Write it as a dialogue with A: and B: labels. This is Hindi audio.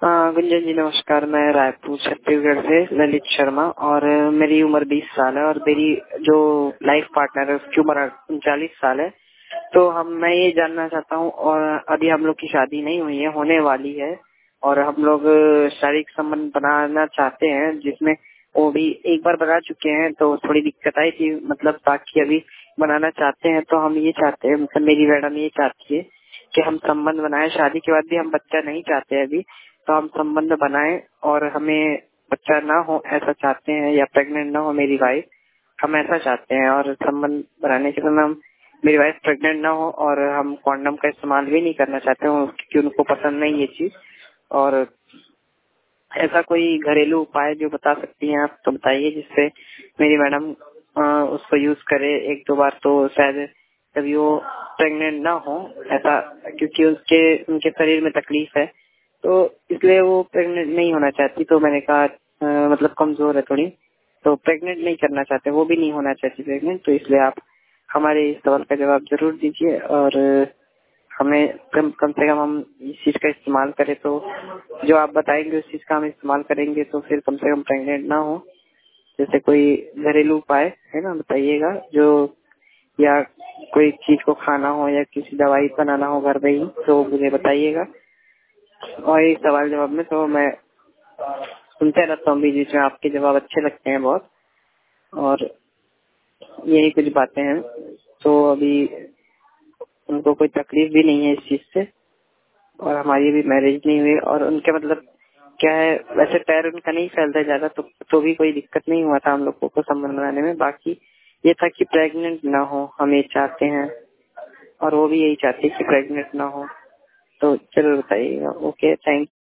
A: गुंजन जी नमस्कार। मैं रायपुर छत्तीसगढ़ से ललित शर्मा और मेरी उम्र 20 साल है और मेरी जो लाइफ पार्टनर है उसकी उम्र 39 साल है। तो मैं ये जानना चाहता हूँ, और अभी हम लोग की शादी नहीं हुई है, होने वाली है और हम लोग शारीरिक संबंध बनाना चाहते हैं, जिसमें वो भी एक बार बना चुके हैं तो थोड़ी दिक्कत आई थी, मतलब बाकी अभी बनाना चाहते हैं। तो हम ये चाहते हैं, मतलब मेरी मैडम ये चाहती है कि हम संबंध बनाए, शादी के बाद भी हम बच्चा नहीं चाहते अभी, तो हम संबंध बनाएं और हमें बच्चा ना हो ऐसा चाहते हैं, या प्रेग्नेंट ना हो मेरी वाइफ, हम ऐसा चाहते हैं। और संबंध बनाने के समय हम मेरी वाइफ प्रेग्नेंट ना हो और हम कॉन्डम का इस्तेमाल भी नहीं करना चाहते हैं क्योंकि उनको पसंद नहीं ये चीज। और ऐसा कोई घरेलू उपाय जो बता सकती हैं आप तो बताइए, जिससे मेरी मैडम उसको यूज करे एक दो बार तो शायद कभी वो प्रेग्नेंट ना हो ऐसा, क्योंकि उनके शरीर में तकलीफ है तो इसलिए वो प्रेग्नेंट नहीं होना चाहती। तो मैंने कहा मतलब कमजोर है थोड़ी, तो प्रेग्नेंट नहीं करना चाहते, वो भी नहीं होना चाहती प्रेग्नेंट। तो इसलिए आप हमारे इस सवाल का जवाब जरूर दीजिए और हमें कम से कम हम इस चीज का इस्तेमाल करें, तो जो आप बताएंगे उस चीज का हम इस्तेमाल करेंगे तो फिर कम से कम प्रेग्नेंट ना हो। जैसे कोई घरेलू उपाय है ना बताइएगा, जो या कोई चीज को खाना हो या किसी दवाई बनाना हो घर में ही, तो मुझे बताइएगा। और इस सवाल जवाब में तो मैं सुनते रहता हूँ बीच बीच में, आपके जवाब अच्छे लगते हैं बहुत, और यही कुछ बातें हैं। तो अभी उनको कोई तकलीफ भी नहीं है इस चीज से, और हमारी भी मैरिज नहीं हुई, और उनके मतलब क्या है, वैसे पैर उनका नहीं फैलता ज्यादा, तो भी कोई दिक्कत नहीं हुआ था हम लोगों को संबंध बनाने में। बाकी ये था कि प्रेग्नेंट ना हो, हम ये चाहते हैं और वो भी यही चाहती है कि प्रेग्नेंट ना हो। तो चलो बताइएगा। Okay, thank